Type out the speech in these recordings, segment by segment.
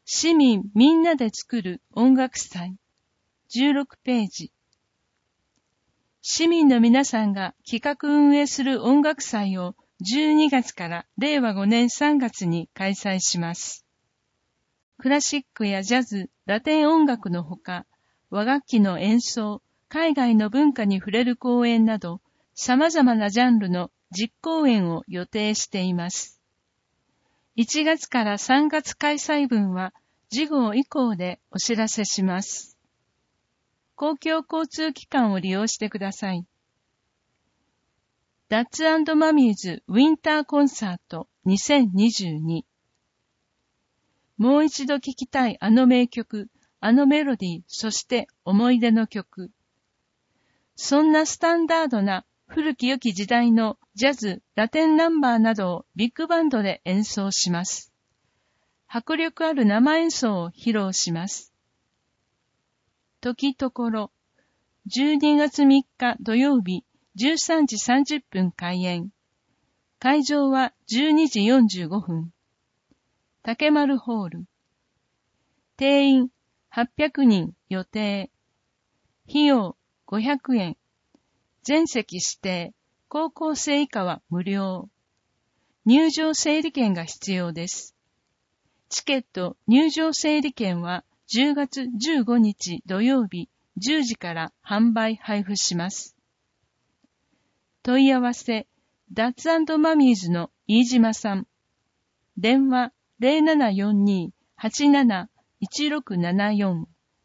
市民みんなで作る音楽祭。16ページ。市民の皆さんが企画運営する音楽祭を12月から令和5年3月に開催します。クラシックやジャズ、ラテン音楽のほか、和楽器の演奏、海外の文化に触れる公演など、様々なジャンルの実公演を予定しています。1月から3月開催分は、次号以降でお知らせします。公共交通機関を利用してください。ダッツ&マミーズウィンターコンサート2022。もう一度聴きたいあの名曲、あのメロディー、そして思い出の曲。そんなスタンダードな古き良き時代のジャズ、ラテンナンバーなどをビッグバンドで演奏します。迫力ある生演奏を披露します。時ところ、12月3日土曜日13時30分開演。会場は12時45分。竹丸ホール。定員800人予定。費用500円。全席指定。高校生以下は無料。入場整理券が必要です。チケット入場整理券は10月15日土曜日10時から販売配布します。問い合わせ、ダッツ&マミーズの飯島さん。電話0742-871674。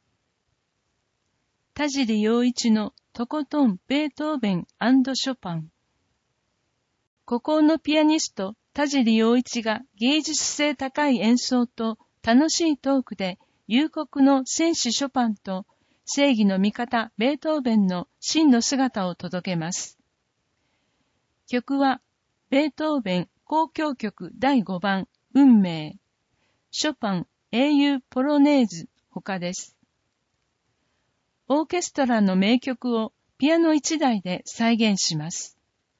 田尻陽一のとことんベートーベン&ショパン。孤高のピアニスト田尻陽一が芸術性高い演奏と楽しいトークで夕刻の戦士ショパンと正義の味方ベートーベンの真の姿を届けます。曲はベートーベン交響曲第5番運命、ショパン英雄ポロネーズ他です。オーケストラの名曲をピアノ1台で再現します。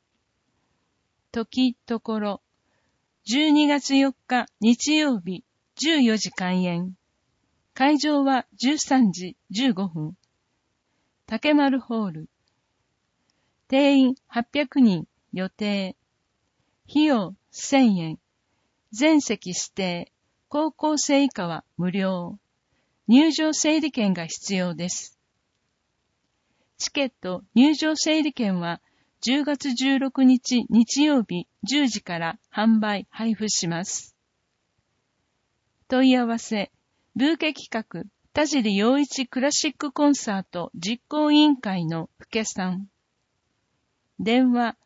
時ところ、12月4日日曜日14時開演。会場は13時15分。竹丸ホール。定員800人予定。費用1000円。全席指定。高校生以下は無料。入場整理券が必要です。チケット入場整理券は10月16日日曜日10時から販売配布します。問い合わせ、ブーケ企画、田尻陽一クラシックコンサート実行委員会の福家さん。電話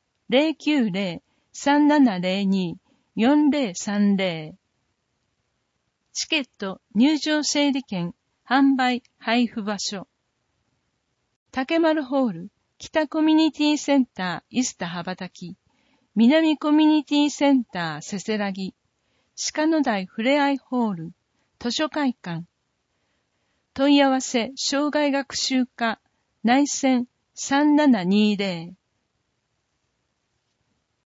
090-3702-4030。チケット入場整理券販売配布場所。竹丸ホール、北コミュニティセンター、イスタ羽ばたき、南コミュニティセンター、せせらぎ、鹿野台ふれあいホール、図書会館。問い合わせ、障害学習課、内線3720。